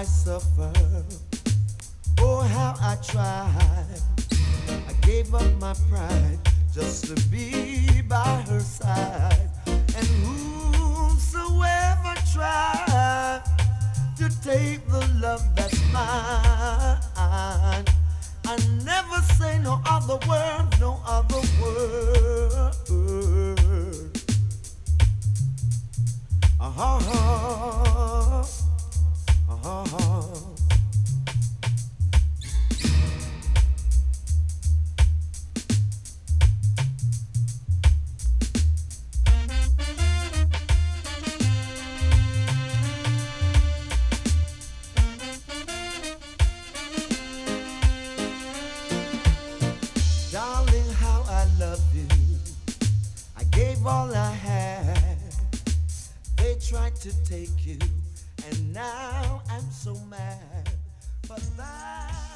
I suffer. Oh, how I tried. I gave up my pride just to be by her side. And whosoever tried to take the love that's mine, I never say no other word, no other word. Uh-huh. Uh-huh. Darling, how I love you. I gave all I had. They tried to take you, and now I'm so mad. But that